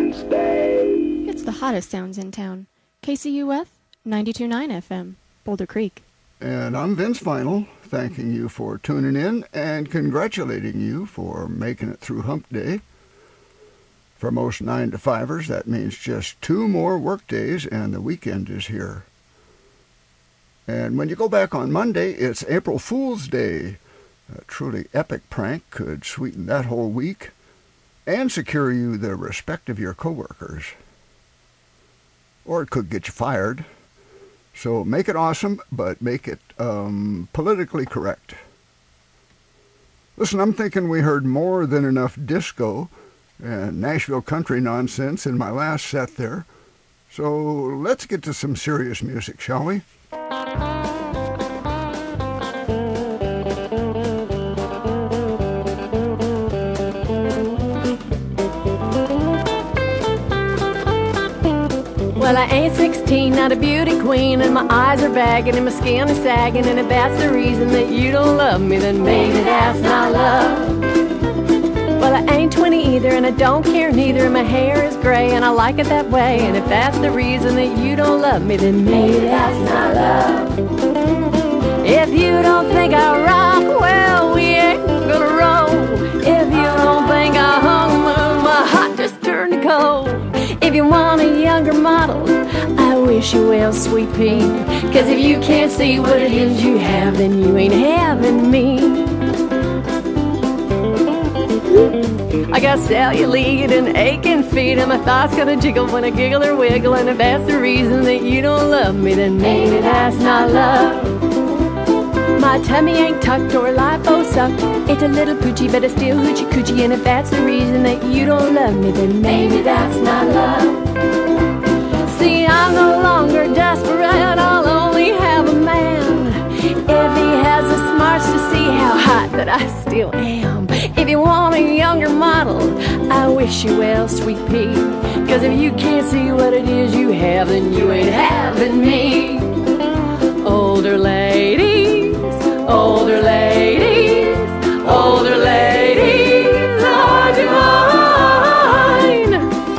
It's the hottest sounds in town. KCUF 92.9 FM, Boulder Creek. And I'm Vince Final, thanking you for tuning in and congratulating you for making it through Hump Day. For most 9-to-5ers, that means just 2 more work days and the weekend is here. And when you go back on Monday, it's April Fool's Day. A truly epic prank could sweeten that whole week and secure you the respect of your coworkers. Or it could get you fired. So make it awesome, but make it politically correct. Listen, I'm thinking we heard more than enough disco and Nashville country nonsense in my last set there. So let's get to some serious music, shall we? Well, I ain't 16, not a beauty queen, and my eyes are bagging and my skin is sagging, and if that's the reason that you don't love me, then maybe that's not love. Well, I ain't 20 either, and I don't care neither, and my hair is gray, and I like it that way, and if that's the reason that you don't love me, then maybe that's not love. If you don't think I rock, well, we ain't gonna roll. If you don't think I hung, my heart just turned to cold. If you want a younger model, I wish you well, sweet pea. 'Cause if you can't see what it is you have, then you ain't having me. I got cellulite and aching feet, and my thoughts gonna jiggle when I giggle or wiggle, and if that's the reason that you don't love me, then maybe that's not love. My tummy ain't tucked or lipo-sucked. It's a little poochie, but it's still hoochie-coochie, and if that's the reason that you don't love me, then maybe that's not love. See, I'm no longer desperate, I'll only have a man if he has the smarts to see how hot that I still am. If you want a younger model, I wish you well, sweet pea. 'Cause if you can't see what it is you have, then you ain't having me. Older ladies, older ladies, older ladies are divine.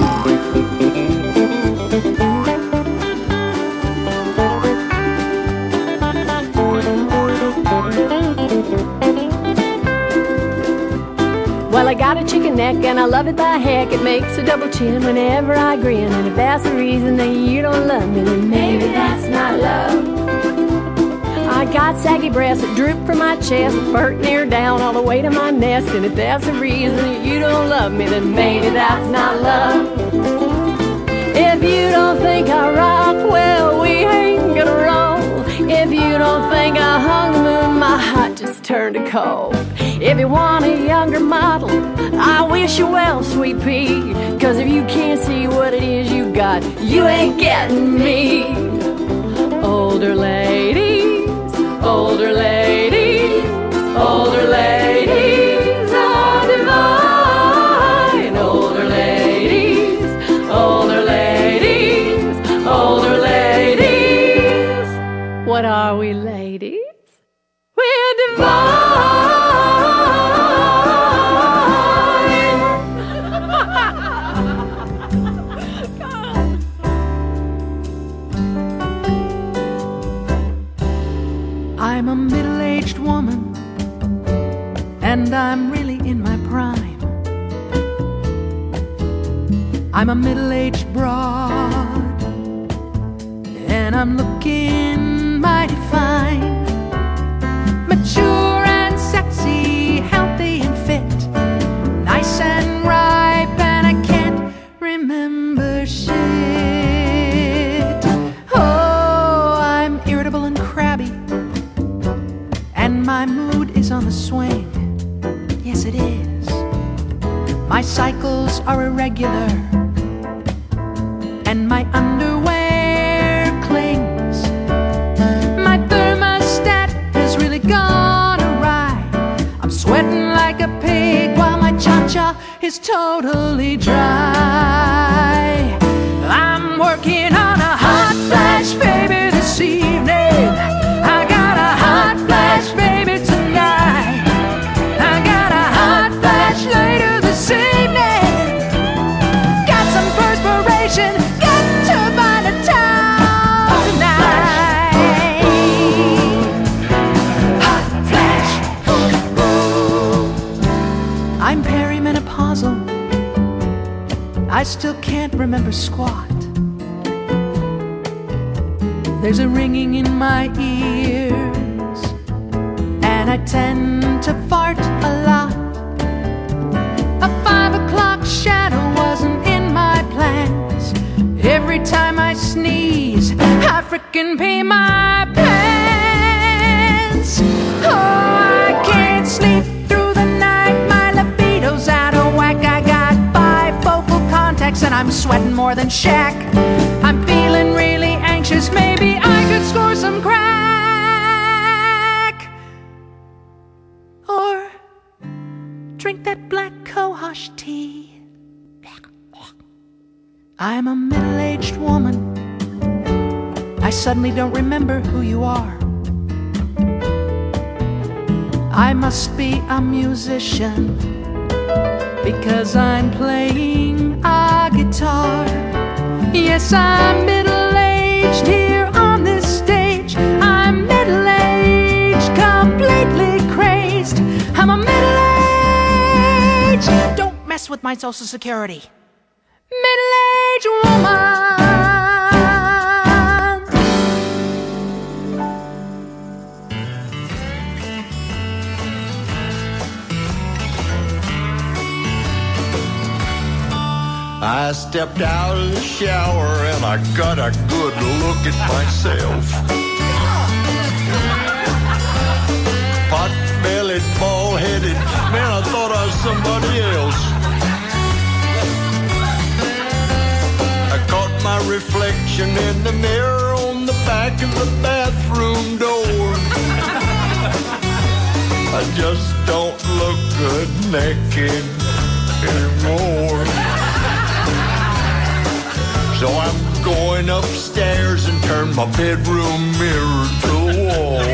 Well, I got a chicken neck and I love it by heck. It makes a double chin whenever I grin, and if that's the reason that you don't love me, then maybe that's not love. I got saggy breasts that droop from my chest, burnt near down all the way to my nest, and if that's the reason that you don't love me, then maybe that's not love. If you don't think I rock, well, we ain't gonna roll. If you don't think I hung the moon, my heart just turned to cold. If you want a younger model, I wish you well, sweet pea. 'Cause if you can't see what it is you got, you ain't getting me. Older ladies, older ladies, older ladies are divine. Older ladies, older ladies, older ladies. What are we, ladies? We're divine. I'm a middle-aged woman, and I'm really in my prime. I'm a middle-aged broad, and I'm looking mighty fine. Mature and sexy, healthy and fit, nice and ripe, and I can't remember shit. Oh, I'm irritable and crabby, and my mood is on the swing. Yes, it is. My cycles are irregular, and my underwear clings. My thermostat has really gone awry. I'm sweating like a pig while my cha-cha is totally dry. I'm working on a hot flash, baby, this evening. I got a hot flash, baby, tonight. I got a hot flash later this evening. Got some puzzle. I still can't remember squat. There's a ringing in my ears, and I tend to fart a lot. A 5 o'clock shadow wasn't in my plans. Every time I sneeze, I frickin' pee my pants. Oh, I can't sleep through the night. My libido's out of whack. I got 5 focal contacts and I'm sweating more than Shaq. I'm feeling really anxious. Maybe I could score some crack, or drink that black cohosh tea. I'm a middle-aged woman. I suddenly don't remember who you are. I must be a musician because I'm playing a guitar. Yes, I'm middle-aged here on this stage. I'm middle-aged, completely crazed. I'm a middle-aged, don't mess with my social security, middle-aged woman. I stepped out of the shower and I got a good look at myself. Pot-bellied, bald-headed, man, I thought I was somebody else. I caught my reflection in the mirror on the back of the bathroom door. I just don't look good naked anymore. So I'm going upstairs and turn my bedroom mirror to the wall.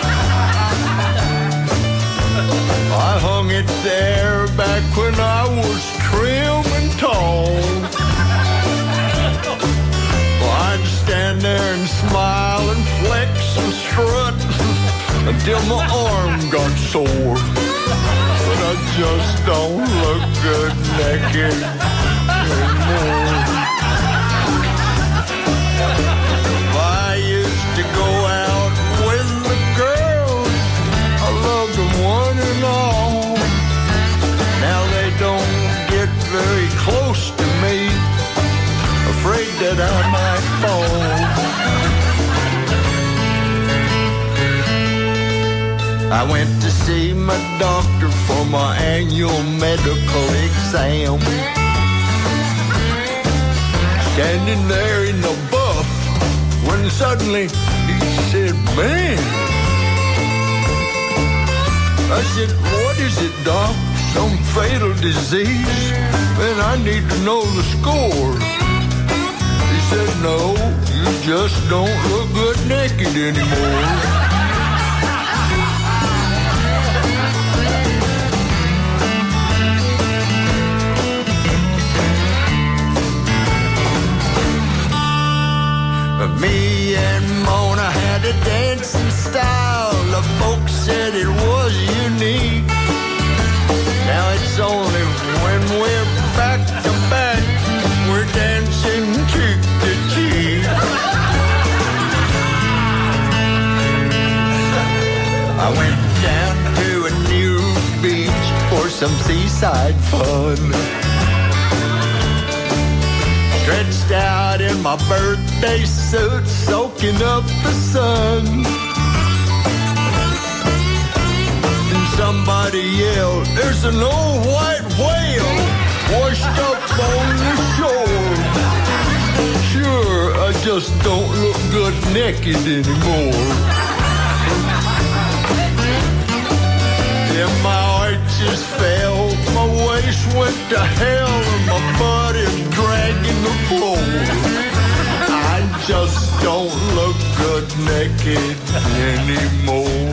I hung it there back when I was trim and tall. Well, I'd stand there and smile and flex and strut until my arm got sore. But I just don't look good naked anymore. I used to go out with the girls, I loved them one and all. Now they don't get very close to me, afraid that I might fall. I went to see my doctor for my annual medical exam. Standing there in the buff, when suddenly he said, "Man." I said, "What is it, Doc? Some fatal disease? Then I need to know the score." He said, "No, you just don't look good naked anymore." Me and Mona had a dancing style. The folks said it was unique. Now it's only when we're back to back we're dancing cheek to cheek. I went down to a new beach for some seaside fun. Stretched out in my birthday suit, soaking up the sun. And somebody yelled, "There's an old white whale washed up on the shore." Sure, I just don't look good naked anymore. Yeah, my arches fell, my waist went to hell, and my butt is dragging the floor. I just don't look good naked anymore.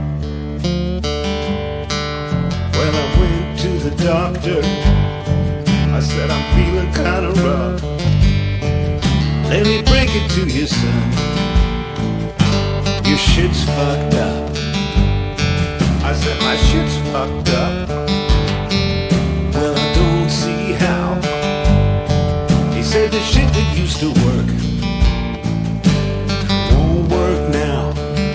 Doctor, to you, son. Your shit's fucked up. I said my shit's fucked up. Well, I don't see how. He said the shit that used to work won't work now.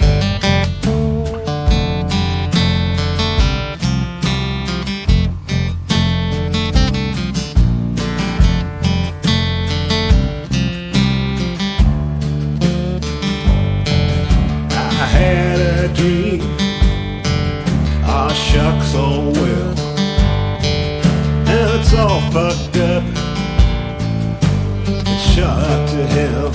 I had a dream. Ah, shucks, oh well. Now it's all fucked up. It's shot to hell.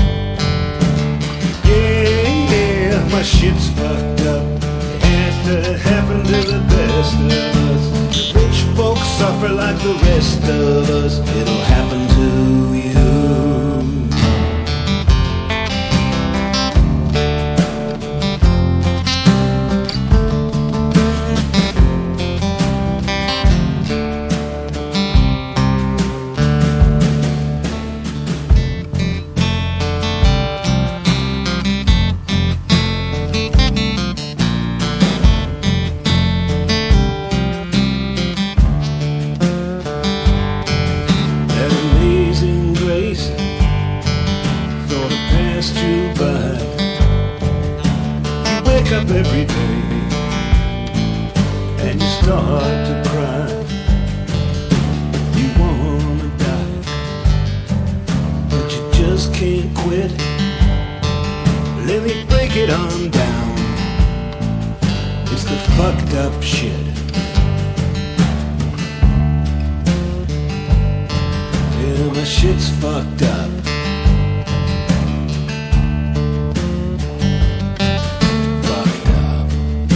Yeah, my shit's fucked up. It had to happen to the best of us. Rich folks suffer like the rest of us. It'll happen to you. That amazing grace sort of passed you by. You wake up every day and you start to cry. You wanna die, but you just can't quit. Let me break it on down. It's the fucked up shit. Yeah, my shit's fucked up. Fucked up.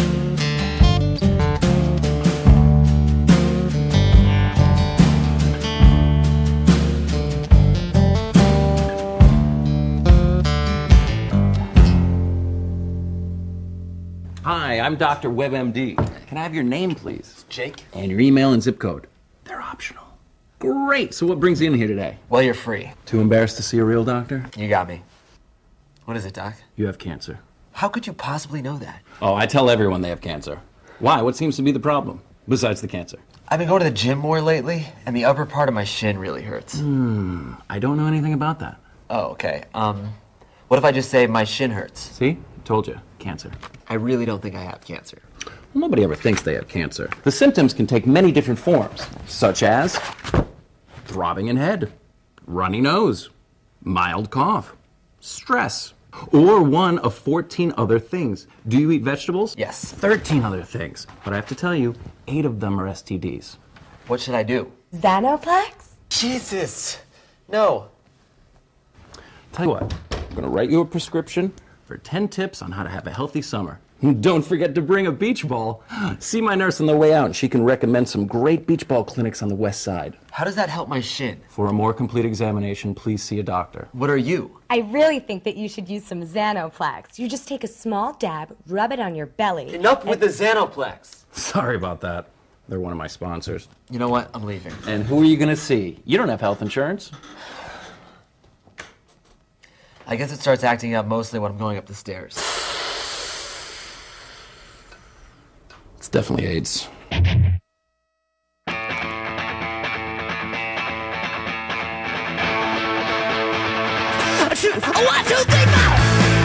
Hi, I'm Dr. WebMD. Can I have your name, please? Jake? And your email and zip code. They're optional. Great. So what brings you in here today? Well, you're free. Too embarrassed to see a real doctor? You got me. What is it, Doc? You have cancer. How could you possibly know that? Oh, I tell everyone they have cancer. Why? What seems to be the problem? Besides the cancer. I've been going to the gym more lately, and the upper part of my shin really hurts. I don't know anything about that. Oh, okay. What if I just say my shin hurts? See? Told you. Cancer. I really don't think I have cancer. Well, nobody ever thinks they have cancer. The symptoms can take many different forms, such as throbbing in head, runny nose, mild cough, stress, or one of 14 other things. Do you eat vegetables? Yes. 13 other things. But I have to tell you, 8 of them are STDs. What should I do? Xanoplex? Jesus! No. Tell you what, I'm going to write you a prescription for 10 tips on how to have a healthy summer. Don't forget to bring a beach ball. See my nurse on the way out, and she can recommend some great beach ball clinics on the west side. How does that help my shin? For a more complete examination, please see a doctor. What are you? I really think that you should use some Xanoplex. You just take a small dab, rub it on your belly. Enough with the Xanoplex. Sorry about that. They're one of my sponsors. You know what? I'm leaving. And who are you going to see? You don't have health insurance. I guess it starts acting up mostly when I'm going up the stairs. It's definitely AIDS. 1, 2, 3, 4.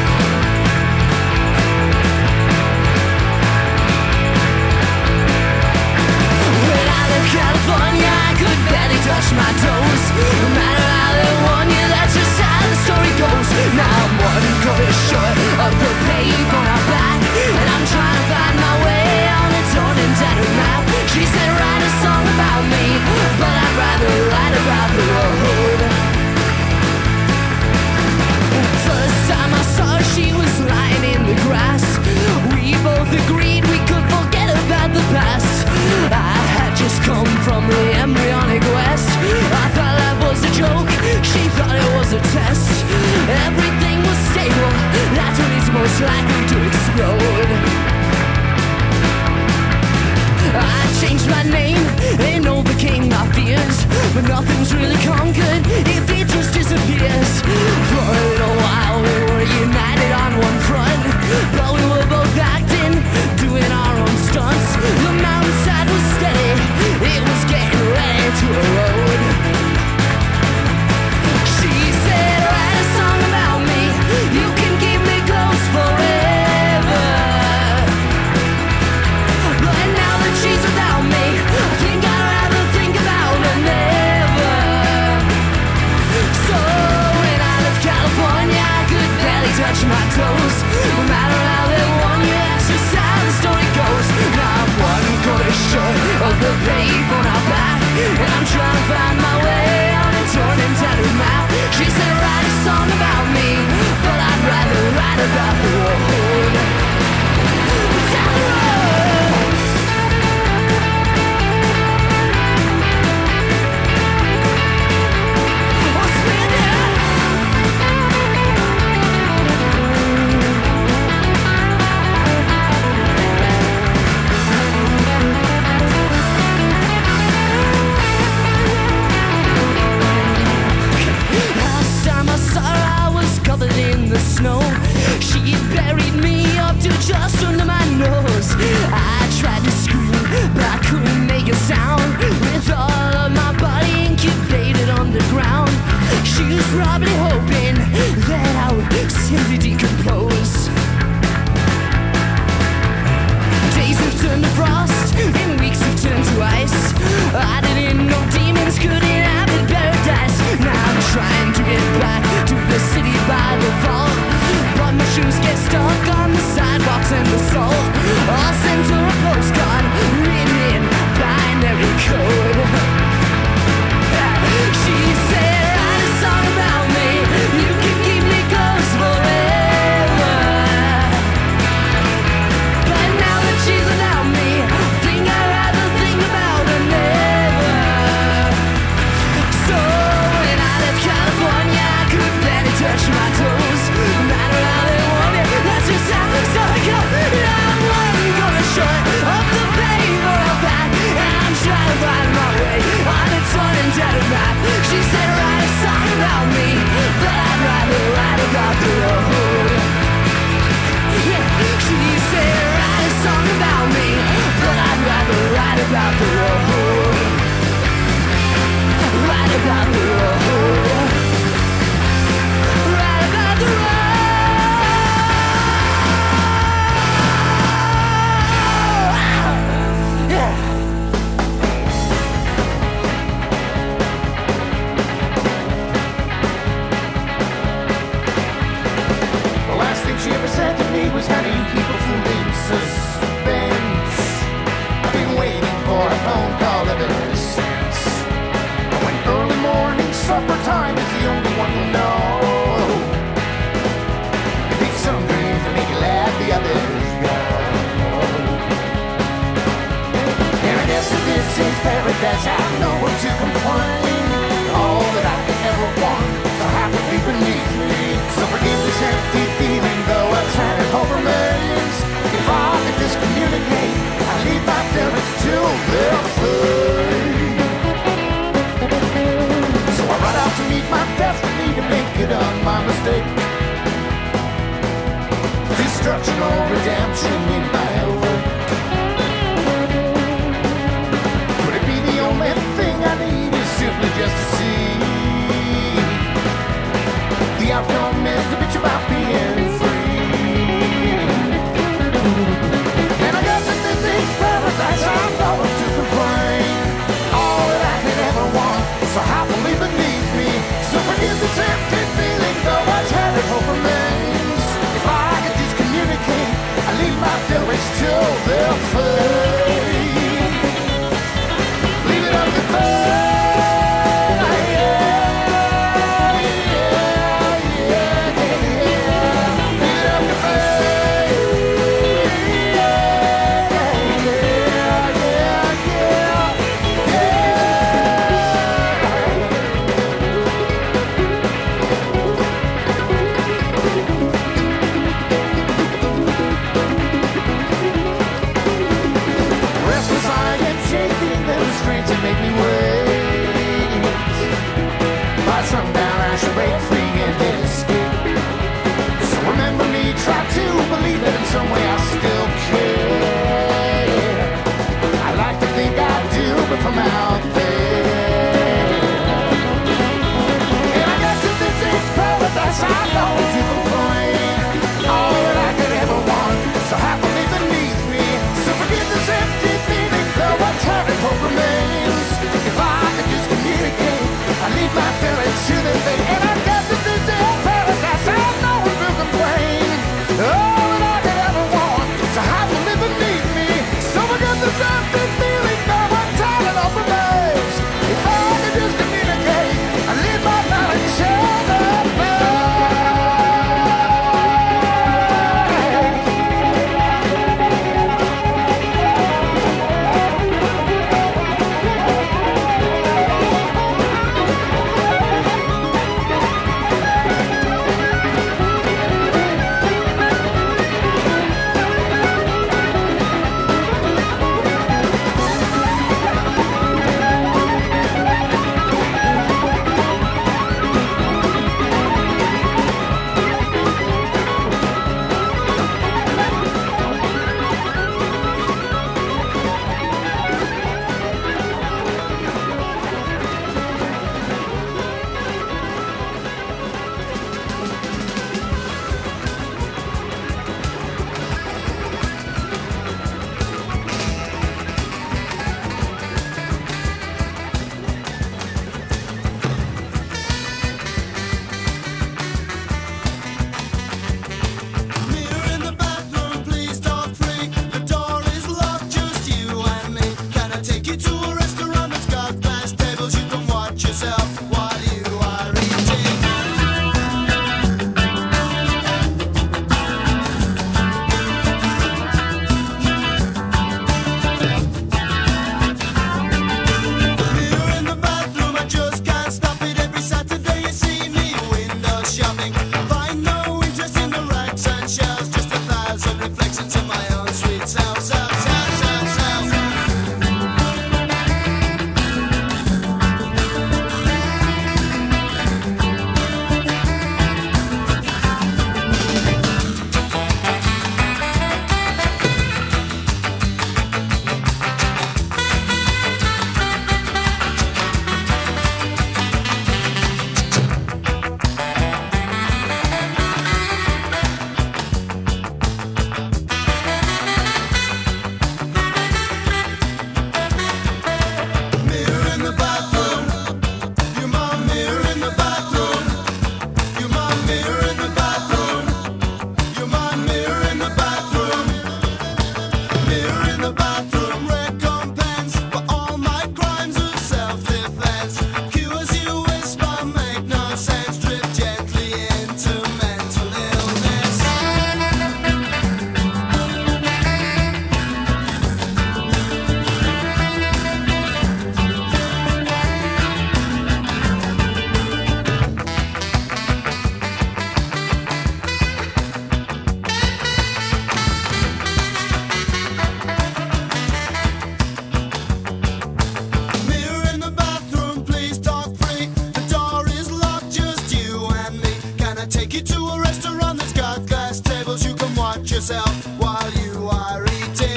California, I could barely touch my toes. No matter how they warn you, that's just how the story goes. Now I'm one quarter short of the pave on our back, and I'm trying to find my way on a torn and tattered map. She said write a song about me, but I'd rather write about the road. First time I saw her, she was lying in the grass. We both agreed we could forget about the past. I had just come from the embryonic west. I thought life was a joke, she thought it was a test. Everything was stable, that's when it's most likely to explode. I changed my name and overcame my fears, but nothing's really conquered if it just disappears. For a little one front, but we were both acting, doing our own stunts. The mountainside was steady, it was getting ready to erode. She said, write a song about me, you can keep me close forever. But now that she's without me, I think I'd rather think about her never. So when I left California, I could barely touch my toes. No matter how they warn you, that's just how the story goes. Now I'm one quarter short of the page on our back, and I'm trying to find my way on a torn and tattered map. She said, write a song about me, but I'd rather write about the road. Down the road. Oh, spin it. Last time I saw her, I was covered in the snow. She buried me up to just under my nose. I tried to scream, but I couldn't make a sound. With all of my body incubated underground, she was probably hoping that I would simply decompose. Days have turned to frost, and weeks have turned to ice. I didn't know demons could inhabit paradise. Now I'm trying to get back to the city by the fall, but my shoes get stuck on the sidewalks and the salt. I'll send her a postcard written in binary code. She said, write a song about me, you can keep me close forever. But now that she's without me, I think I'd rather think about her never. So when I left California, I could barely touch my toes. No matter how they want me, that's just how the story goes. I'm one corner short of the paper of that, and I'm trying to find my way on a torn and tattered map. She said, write a song about me, but I'd rather write about the road. She said, write a song about me, but I'd rather write about the road. Write about the road. Write about the road. Yeah. The last thing she ever said to me was, honey, keep a fool in suspense. I've been waiting for a phone call ever since. When early morning supper time is the only one you'll know. If he's hungry to make you laugh, the others go. And I guess if this is paradise, I have nowhere to complain. All that I could ever want, so happily beneath me. So forgive this empty feeling, though a tiny hope remains. If I could just communicate, I'd leave my feelings to their fate. So I run out to meet my destiny, to make it on my mistake. Destruction or redemption in my wake. Could it be the only thing I need is to you to a restaurant that's got glass tables. You can watch yourself while you are eating.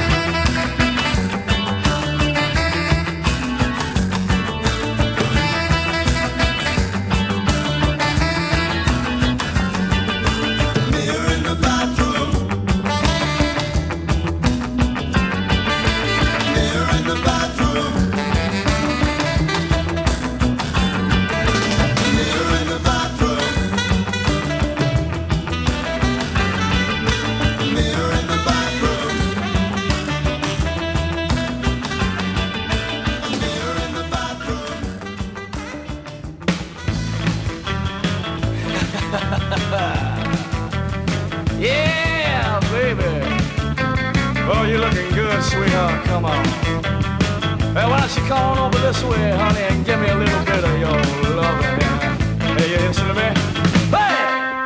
Mirror in the bathroom. Mirror in the bathroom. Mirror in the bathroom. Mirror in the bathroom. Mirror in the bathroom. Yeah, baby. Oh, you're looking good, sweetheart. Come on. Hey, why don't you come on over this way, honey, and give me a little bit of your loving. Hey, you listen to me? Hey!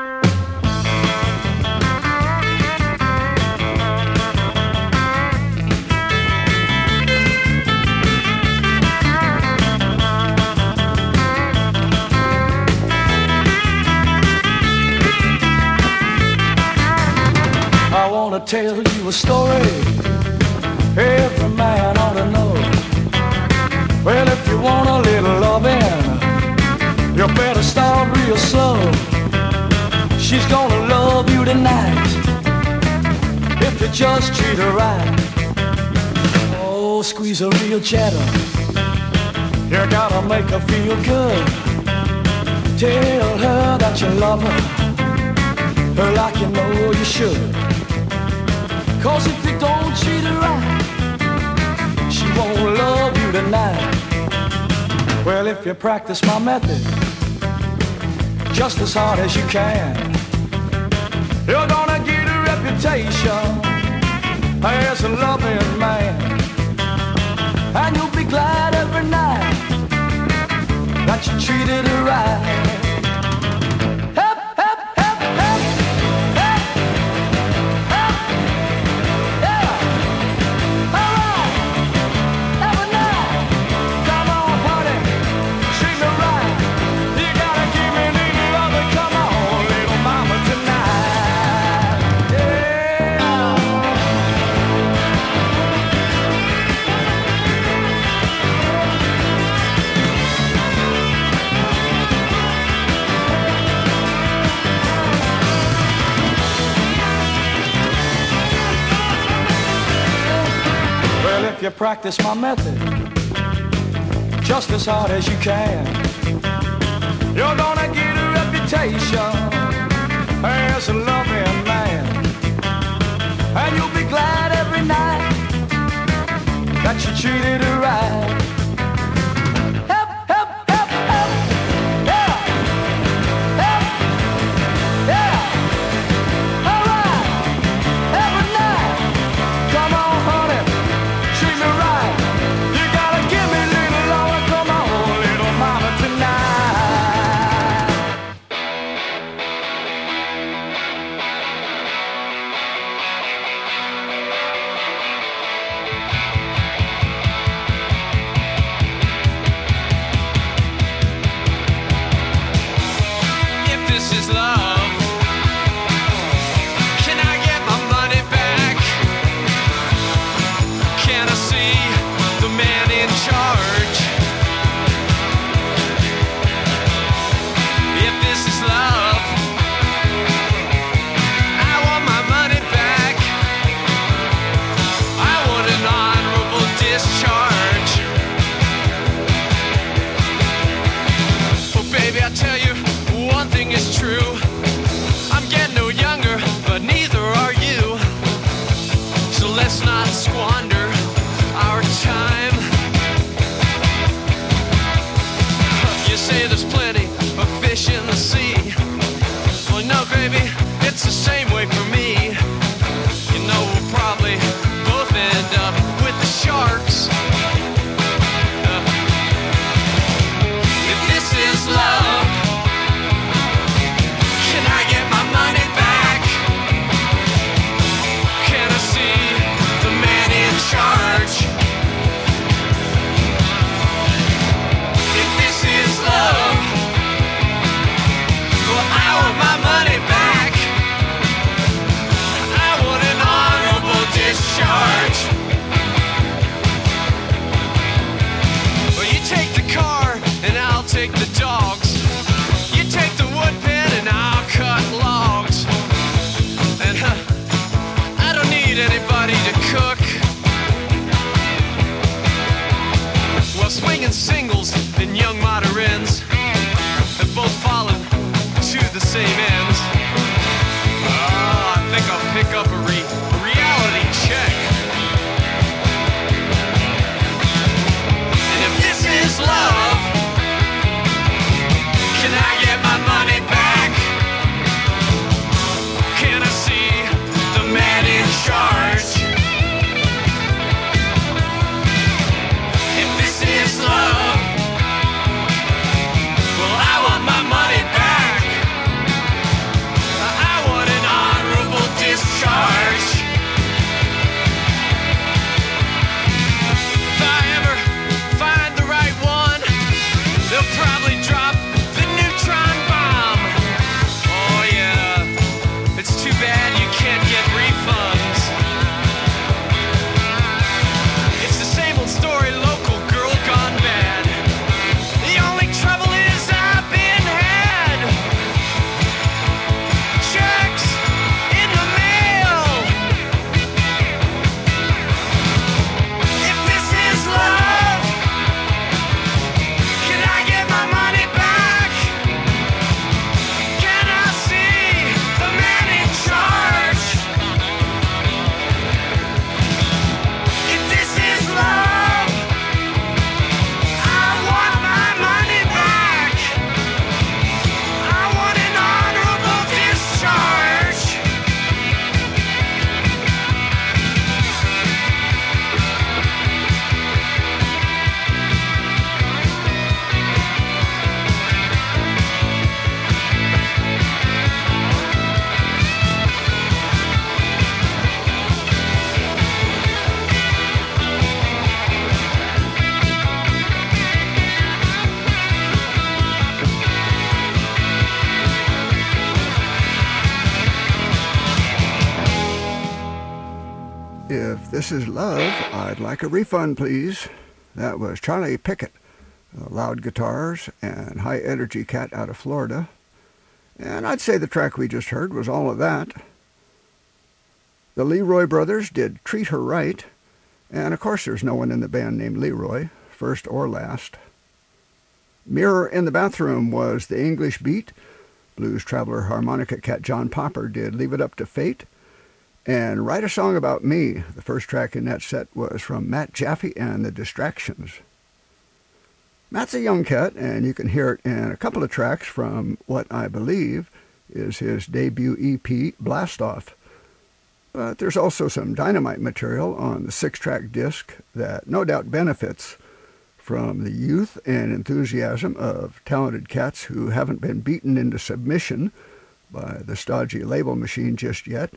I wanna tell you a story every man ought to know. Well, if you want a little loving, you better start real slow. She's gonna love you tonight if you just treat her right. Oh, squeeze her real gentle. You gotta make her feel good. Tell her that you love her like you know you should. 'Cause if you don't treat her right, she won't love you tonight. Well, if you practice my method just as hard as you can, you're gonna get a reputation as a loving man. And you'll be glad every night that you treated her right. Hep, hep, hep, hep, hep, hep. Yeah. All right. Every night. Come on, honey. Treat me right. You gotta give me a little loving. Come on, little mama, tonight. Yeah. Well, if you practice my method just as hard as you can, you're gonna get a reputation as a loving man. And you'll be glad every night that you treated her right. Hep, hep, hep, hep. Yeah. Hep. Yeah. All right. Every night. Come on, honey. Treat me right. You gotta give me a little longer. Come on, little mama, tonight. If this is love, can I get my money back? Can I see the man in charge? If this is love, I want my money back. I want an honorable discharge. Oh, baby, I tell you, one thing is true. I'm getting no younger, but neither are you. So let's not squander our time. You say there's plenty of fish in the sea. Well, no, baby, it's the same way for me. You know, we'll probably both end up with the sharks. If this is love, can I get my money back? Can I see the man in charge? If this is love, well, I want my money take the dogs. You take the wood pen and I'll cut logs. And I don't need anybody to cook. Well, swinging singles and young moderns have both fallen to the same ends. Oh, I think I'll pick up a reality check. And if this is love, can I get my money back? Can I see the man in charge? If this is love, well, I want my money back. I want an honorable discharge. If I ever find the right one, they'll probably drop the neutron bomb. Oh yeah, it's too bad you can't get refunds. It's the same old story, local girl gone bad. The only trouble is I've been had. Checks in the mail. If this is love, can I get my money back? Can I see the man in charge? If this is love, I want my money back. I want an honorable discharge. If this is love, I'd like a refund, please. That was Charlie Pickett, loud guitars and high-energy cat out of Florida. And I'd say the track we just heard was all of that. The Leroy Brothers did Treat Her Right, and of course there's no one in the band named Leroy, first or last. Mirror in the Bathroom was the English Beat. Blues Traveler harmonica cat John Popper did Leave It Up to Fate. And Write a Song About Me, the first track in that set, was from Matt Jaffe and the Distractions. Matt's a young cat, and you can hear it in a couple of tracks from what I believe is his debut EP, Blast Off. But there's also some dynamite material on the 6-track disc that no doubt benefits from the youth and enthusiasm of talented cats who haven't been beaten into submission by the stodgy label machine just yet.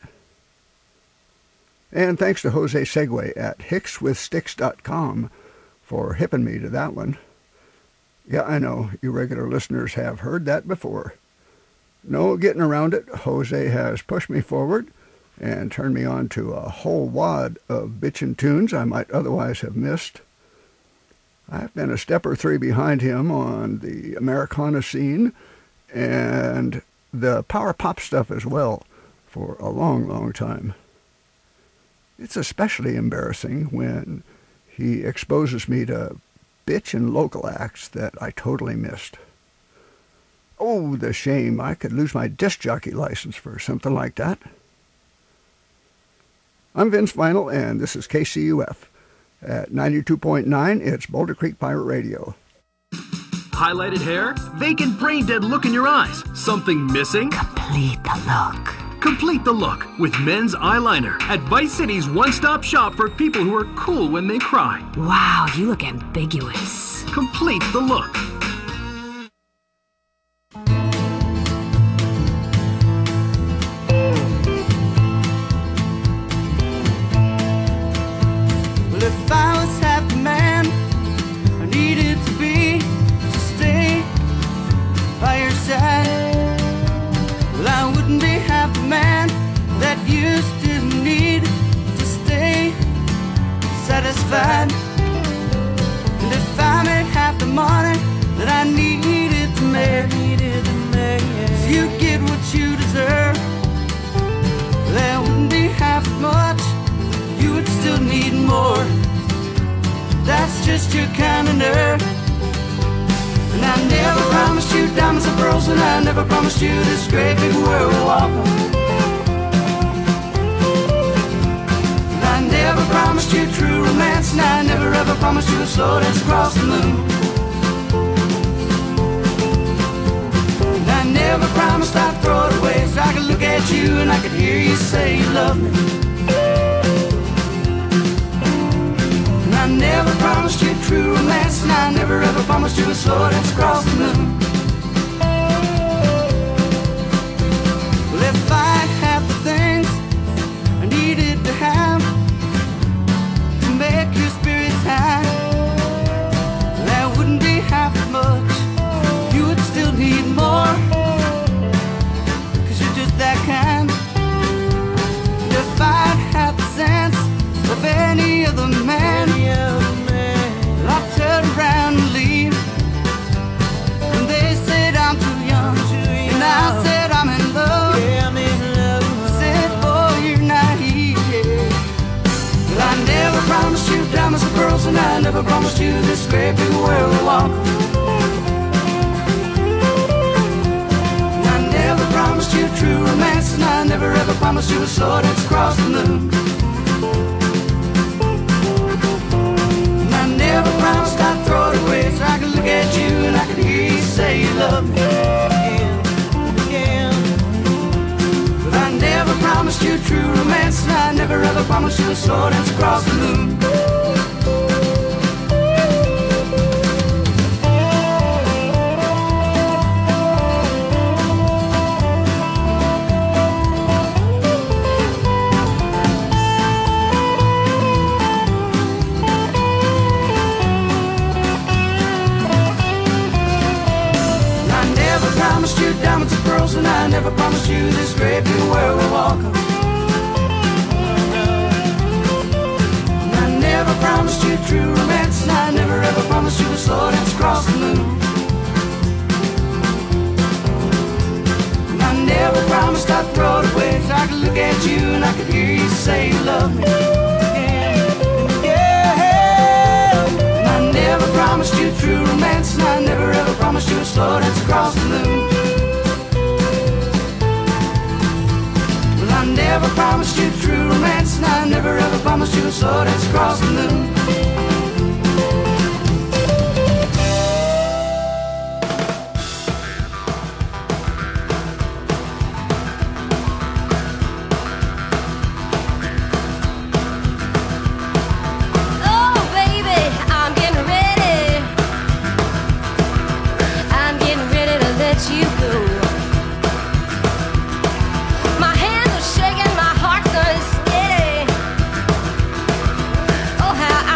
And thanks to Jose Segway at hickswithsticks.com for hipping me to that one. Yeah, I know, you regular listeners have heard that before. No getting around it, Jose has pushed me forward and turned me on to a whole wad of bitchin' tunes I might otherwise have missed. I've been a step or three behind him on the Americana scene and the power pop stuff as well for a long, long time. It's especially embarrassing when he exposes me to bitchin' local acts that I totally missed. Oh, the shame. I could lose my disc jockey license for something like that. I'm Vince Vinyl, and this is KCUF. At 92.9, it's Boulder Creek Pirate Radio. Highlighted hair? Vacant brain dead look in your eyes? Something missing? Complete the look. Complete the look with men's eyeliner at Vice City's one-stop shop for people who are cool when they cry. Wow, you look ambiguous. Complete the look. Well, if I was half the man I needed to be to stay by your side, well, I wouldn't be half the man that used to need to stay satisfied. And if I made half the money that I need man. If you get what you deserve, that wouldn't be half as much. You would still need more. That's just your kind of nerve. And I never promised you diamonds and pearls, and I never promised you this great big world we're walking. And I never promised you true romance, and I never ever promised you a slow dance across the moon. And I never promised I'd throw it away so I could look at you and I could hear you say you love me. And I never promised you true romance, and I never ever promised you a slow dance across the moon. Well, if I had the things I needed to have to make your spirits high, that wouldn't be half as much. You would still need more, 'cause you're just that kind. And if I'd had the sense of any other man, I'd turn around and leave. And they said I'm too young, and I said I'm in love. I said, boy, you're naive. But I never promised you diamonds and pearls, and I never promised you this great big world to walk. And I never promised you true romance, and I never ever promised you a slow dance across the moon. Never promised I'd throw it away so I could look at you and I could hear you say you love me again. But I never promised you true romance, and I never ever promised you a slow dance across the moon. Diamonds and pearls, and I never promised you this great big world we're walking. And I never promised you true romance, and I never ever promised you a slow dance across the moon. And I never promised I'd throw it away so I could look at you and I could hear you say you love me again and again. And I never promised you true romance, and I never ever promised you a slow dance across the moon. I never promised you true romance, and I never ever promised you a slow dance across the moon. Oh, baby, I'm getting ready. I'm getting ready to let you go. Shaking, my heart's unsteady. Oh, how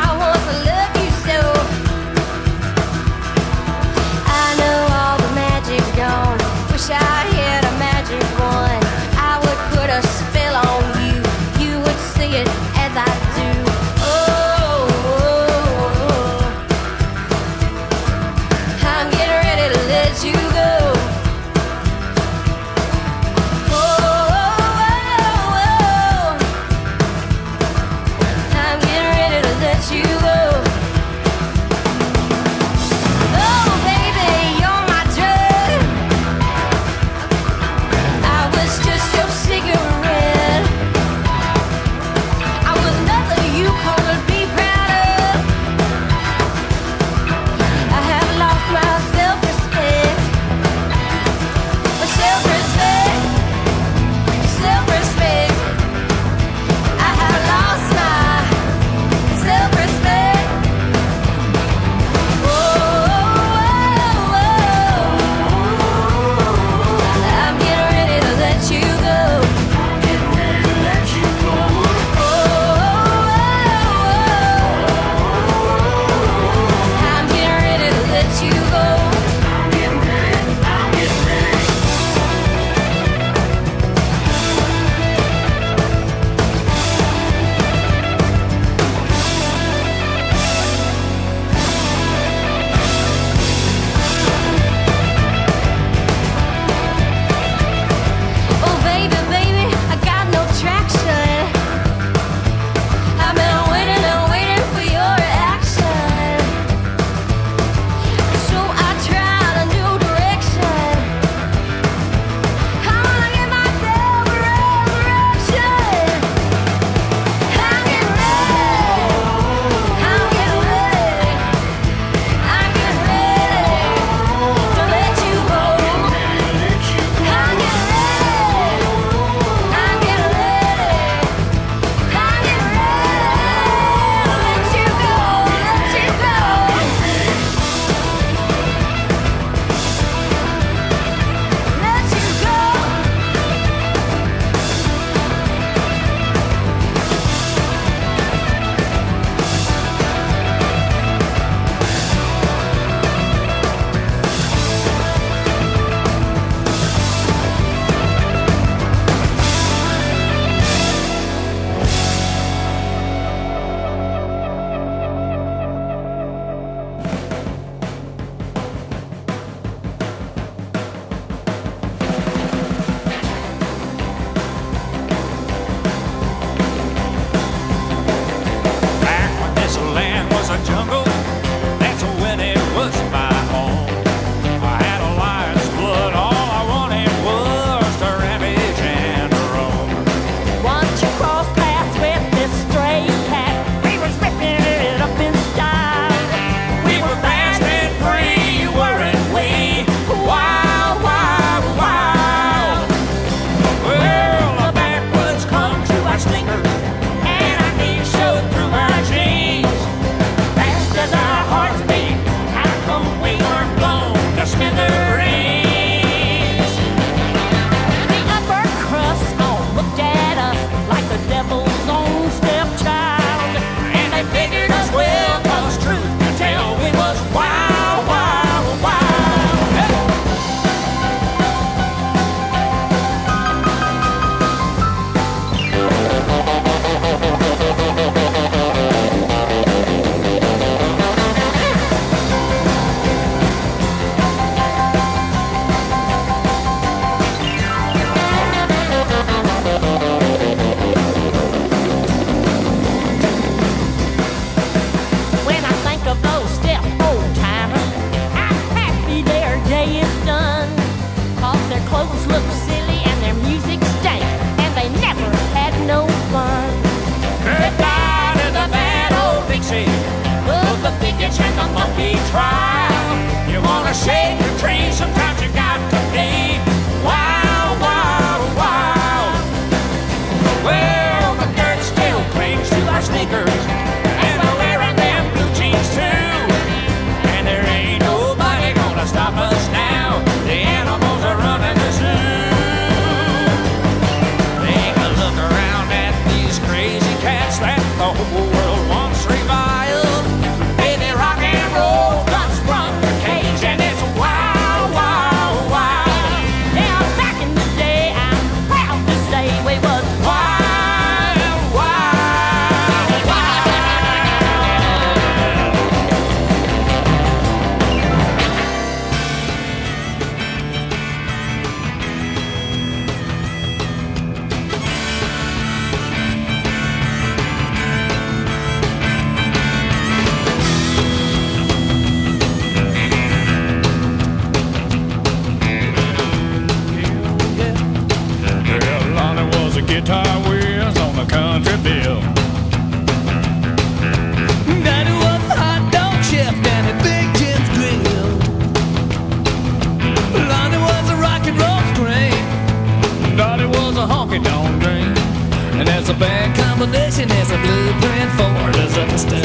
that's a bad combination. It's a blueprint for disaster.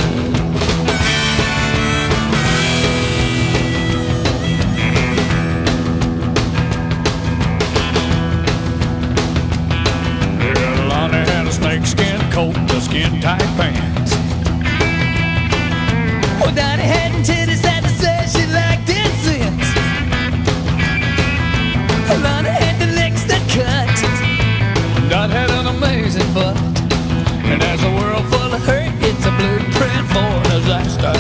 Lonnie had a snakeskin coat and a skin-tight pants. Well, Donnie hadn't titties had to say she liked 10 cents. Lonnie had the legs that cut. Dot had an amazing butt. And as a world full of hurt, it's a blueprint for disaster.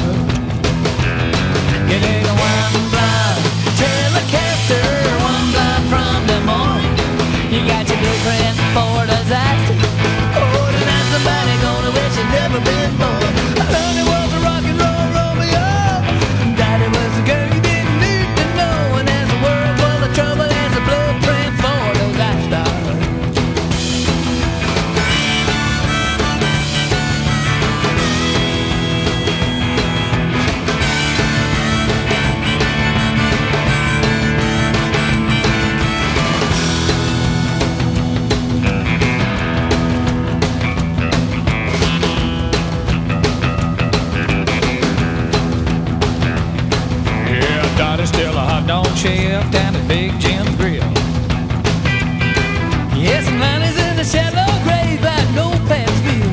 It ain't a one blind Telecaster, one blind from Des Moines. You got your blueprint for disaster. Oh, tonight somebody gonna wish you'd never been born. Lonnie was a rock and roll Romeo. Daddy was a girl you didn't need to know. And there's a world full of trouble, there's a blueprint for disaster. Still a hot dog chef down at Big Jim's Grill. Yes, and Lonnie's in the shallow grave at No Pants View.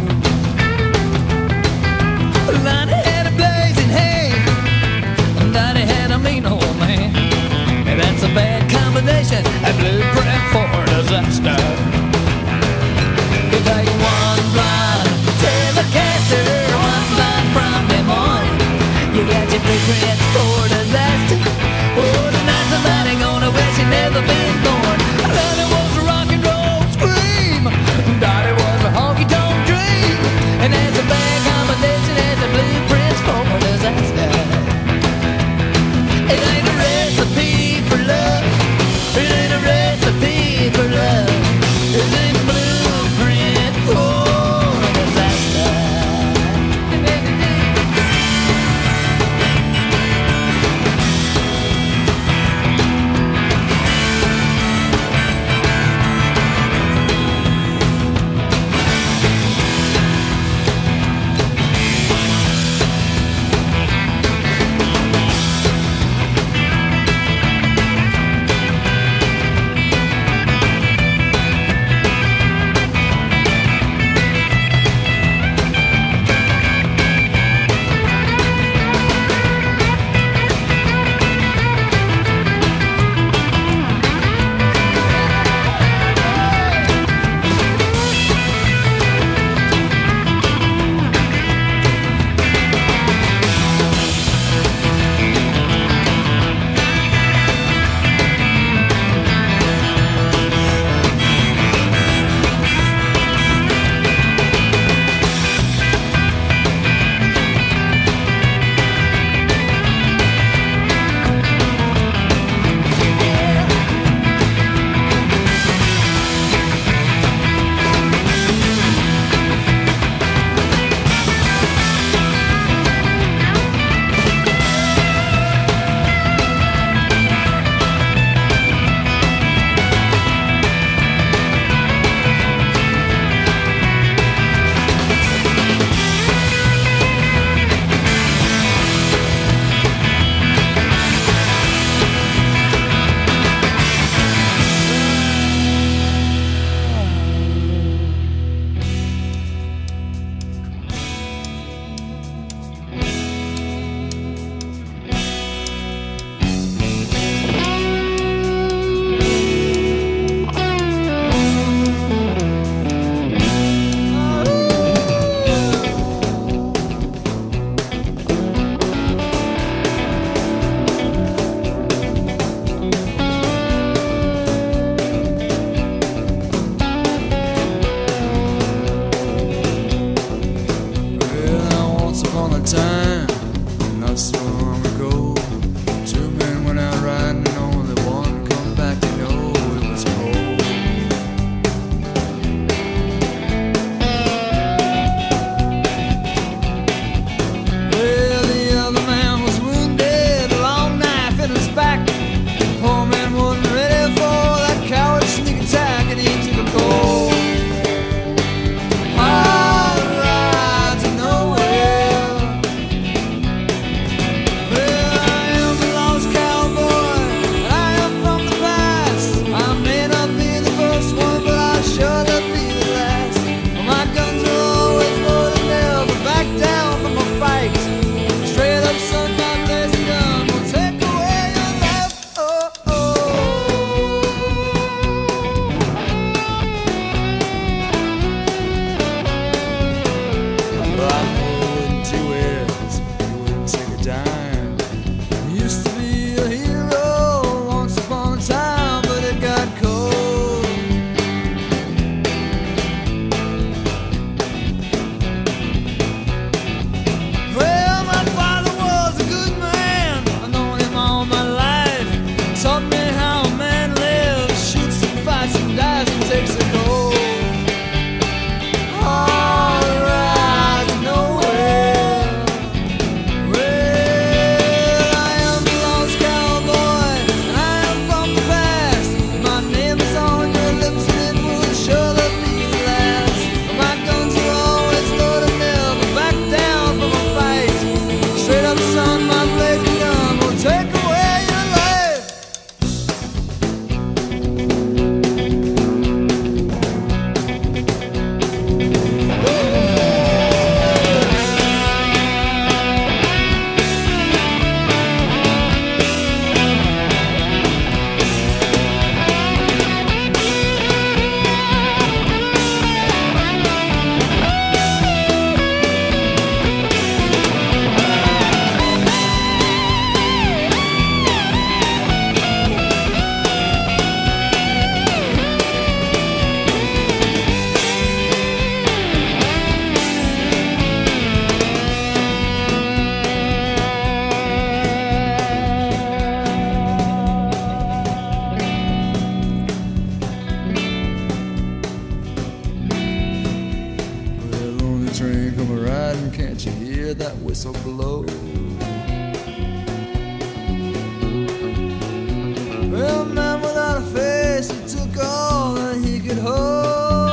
Lonnie had a blazing hay, and Donnie had a mean old man. And that's a bad combination, a blueprint for disaster. You take one blind Telecaster, one blind from Des Moines. You got your blueprints for disaster. Oh, tonight somebody gonna wish you'd never been born. Lonnie was a rock and roll scream. Dottie was a honky-tonk dream. And there's a bad combination, there's a blueprints for disaster. It ain't a recipe for love. It ain't a Can't you hear that whistle blow? Well, a man without a face, he took all that he could hold.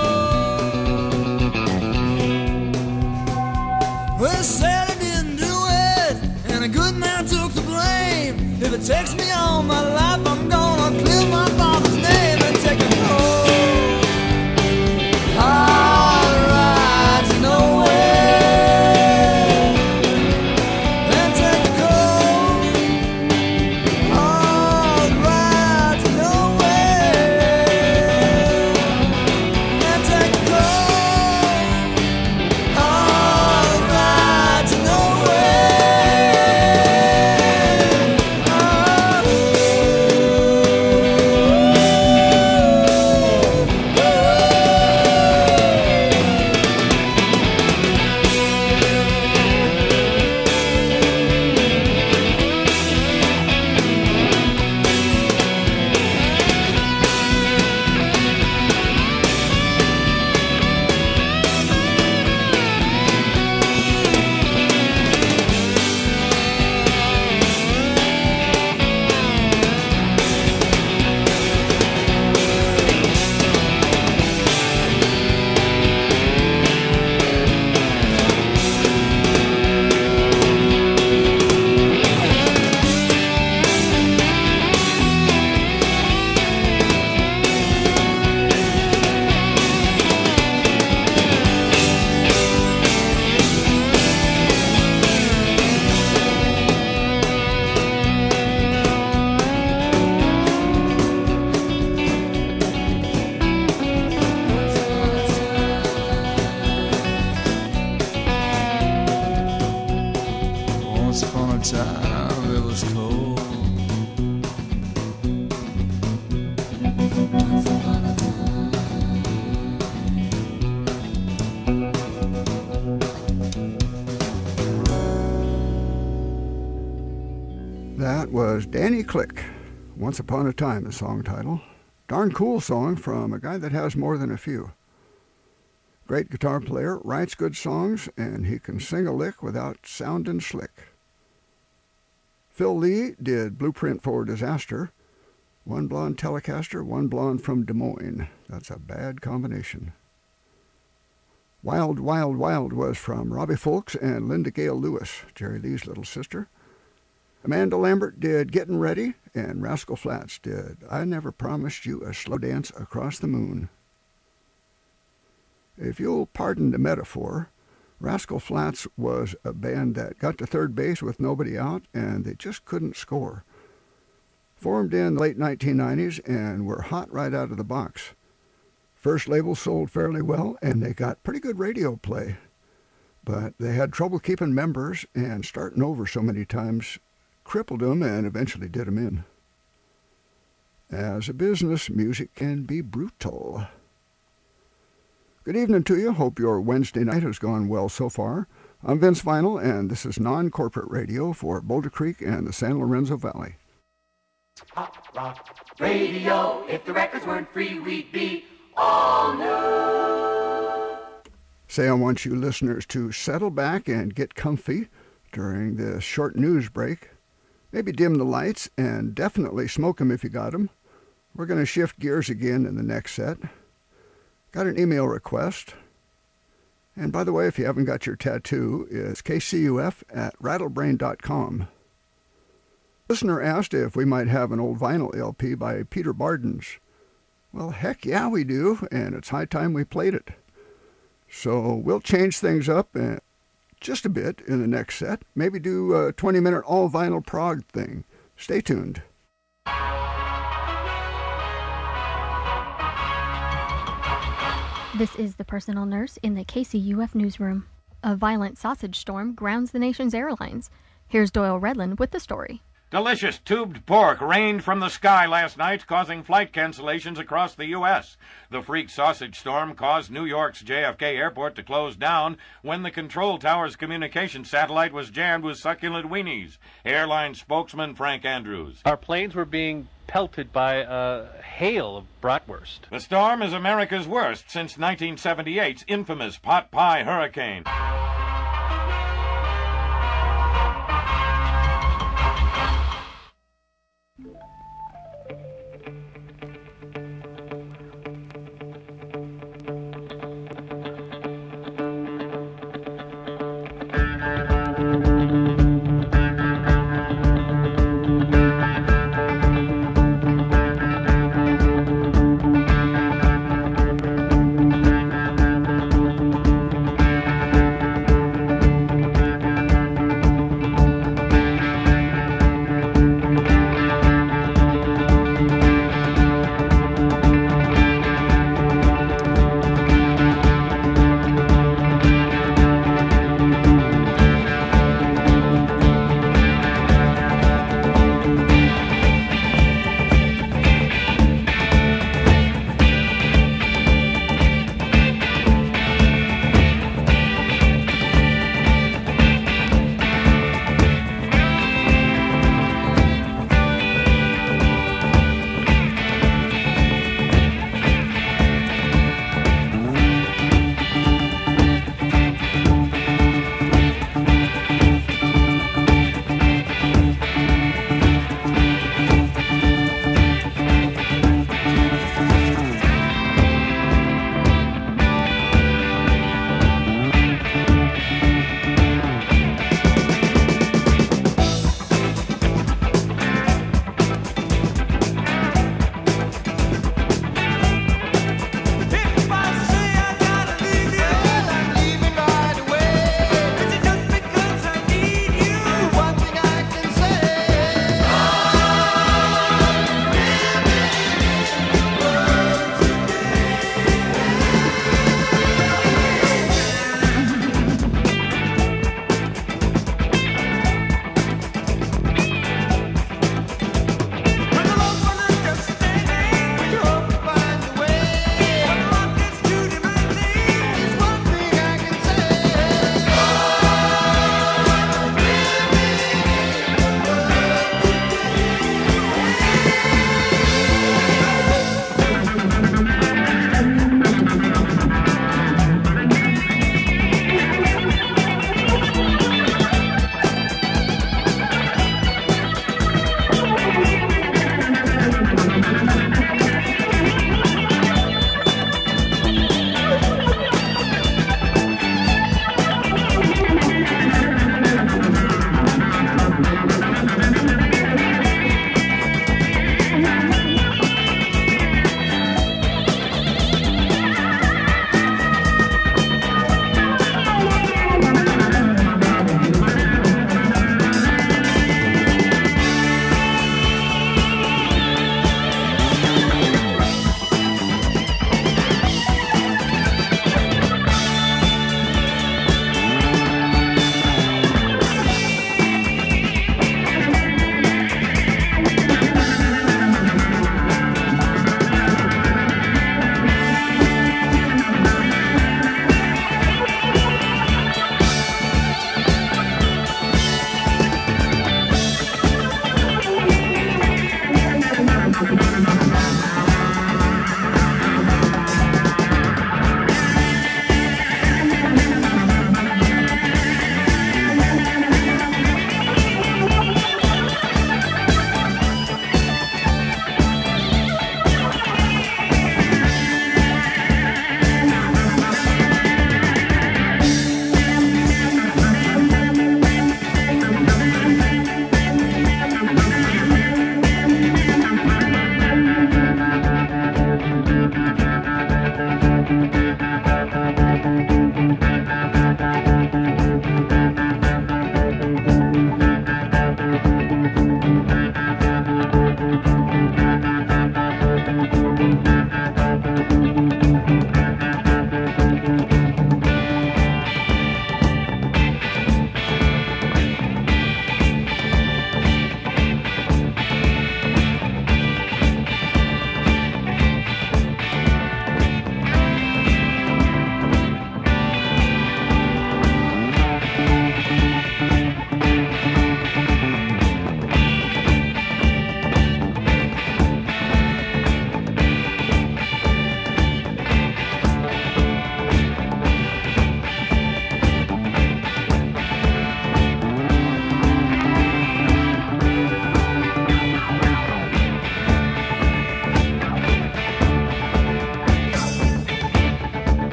Well, he said he didn't do it, and a good man took the blame. If it takes me all my life, I'm gonna clear my father's name and take it home. Hard ride to nowhere and take the cold. Hard ride to nowhere and take the cold. Hard ride to time it was cold. That was Danny Click, Once Upon a Time, the song title. Darn cool song from a guy that has more than a few. Great guitar player, writes good songs, and he can sing a lick without sounding slick. Phil Lee did Blueprint for Disaster. One blonde Telecaster, one blonde from Des Moines. That's a bad combination. Wild, Wild, Wild was from Robbie Fulks and Linda Gale Lewis, Jerry Lee's little sister. Amanda Lambert did Getting Ready, and Rascal Flatts did I Never Promised You a Slow Dance Across the Moon. If you'll pardon the metaphor, Rascal Flatts was a band that got to third base with nobody out, and they just couldn't score. Formed in the late 1990s and were hot right out of the box. First label sold fairly well, and they got pretty good radio play. But they had trouble keeping members, and starting over so many times crippled them and eventually did them in. As a business, music can be brutal. Good evening to you. Hope your Wednesday night has gone well so far. I'm Vince Vinyl, and this is non-corporate radio for Boulder Creek and the San Lorenzo Valley. Pop rock radio. If the records weren't free, we'd be all new. Say I want you listeners to settle back and get comfy during this short news break. Maybe dim the lights and definitely smoke them if you got them. We're going to shift gears again in the next set. Got an email request. And by the way, if you haven't got your tattoo, it's kcuf@rattlebrain.com. Listener asked if we might have an old vinyl LP by Peter Bardens. Well, heck yeah, we do, and it's high time we played it. So we'll change things up just a bit in the next set. Maybe do a 20-minute all-vinyl prog thing. Stay tuned. This is the personal nurse in the KCUF newsroom. A violent sausage storm grounds the nation's airlines. Here's Doyle Redland with the story. Delicious tubed pork rained from the sky last night, causing flight cancellations across the U.S. The freak sausage storm caused New York's JFK Airport to close down when the control tower's communication satellite was jammed with succulent weenies. Airline spokesman Frank Andrews. Our planes were being pelted by a hail of bratwurst. The storm is America's worst since 1978's infamous pot pie hurricane.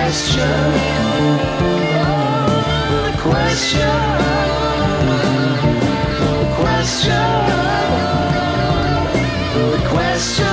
question. The question. The question.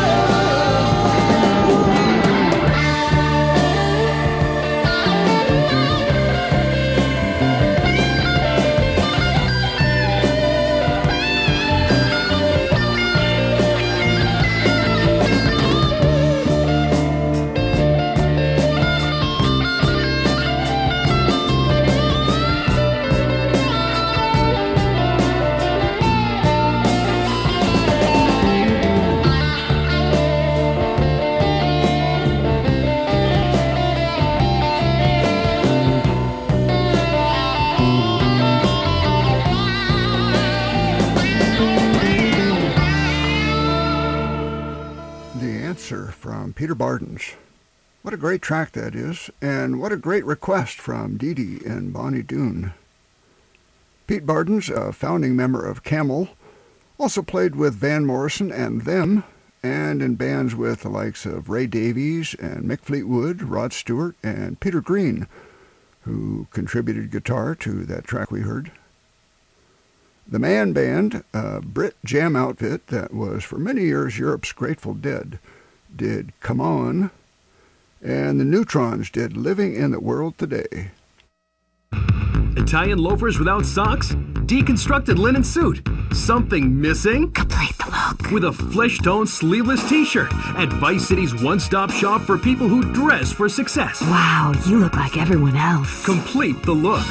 From Peter Bardens. What a great track that is, and what a great request from Dee Dee and Bonnie Doon. Pete Bardens, a founding member of Camel, also played with Van Morrison and Them, and in bands with the likes of Ray Davies and Mick Fleetwood, Rod Stewart, and Peter Green, who contributed guitar to that track we heard. The Man Band, a Brit jam outfit that was for many years Europe's Grateful Dead, did Come On, and the Neutrons did Living in the World Today. Italian loafers without socks? Deconstructed linen suit? Something missing? Complete the look. With a flesh-toned sleeveless t-shirt at Vice City's one-stop shop for people who dress for success. Wow, you look like everyone else. Complete the look.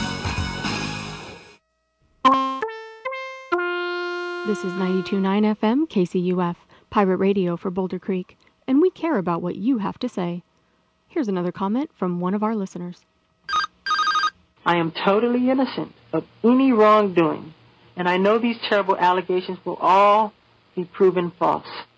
This is 92.9 FM KCUF, Pirate Radio for Boulder Creek, and we care about what you have to say. Here's another comment from one of our listeners. I am totally innocent of any wrongdoing, and I know these terrible allegations will all be proven false.